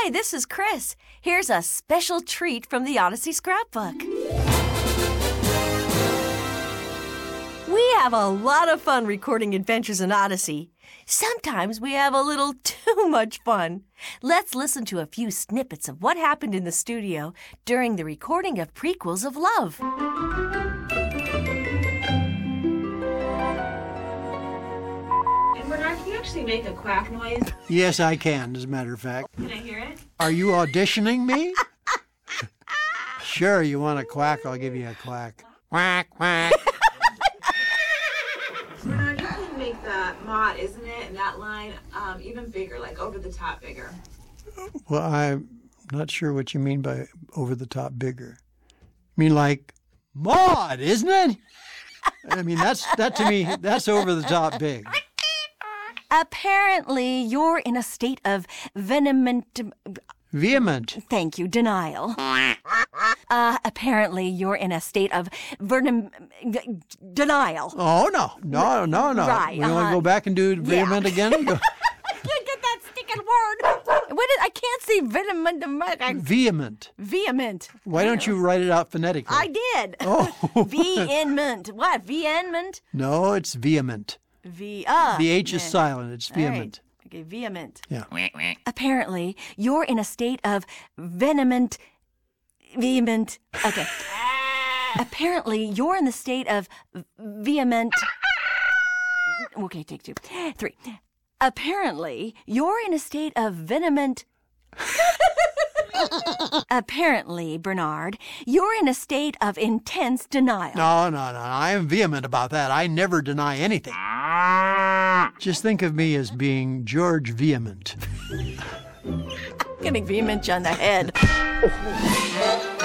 Hi, this is Chris. Here's a special treat from the Odyssey Scrapbook. We have a lot of fun recording adventures in Odyssey. Sometimes we have a little too much fun. Let's listen to a few snippets of what happened in the studio during the recording of Prequels of Love. Bernard, can you actually make a quack noise? Yes, I can, as a matter of fact. Can I hear it? Are you auditioning me? Sure, you want a quack? I'll give you a quack. Quack, quack. Bernard, you can make the mod, isn't it, and that line even bigger, like over the top bigger. Well, I'm not sure what you mean by over the top bigger. You mean like Maud, isn't it? I mean, that to me, that's over the top big. Apparently, you're in a state of vehement... Thank you, denial. Apparently, you're in a state of denial. Oh, no. Right, We want to go back and do vehement again? I can't get that sticking word. I can't say vehement. Vehement. Why don't you write it out phonetically? I did. Oh. Vehement. What? Vehement? No, it's vehement. The H is silent. It's vehement. Right. Okay, vehement. Yeah. Apparently, you're in a state of vehement. Okay. Apparently, you're in the state of vehement. Okay, take 2. 3. Apparently, you're in a state of vehement. Apparently, Bernard, you're in a state of intense denial. No. I am vehement about that. I never deny anything. Just think of me as being George Vehement. Getting vehement on the head.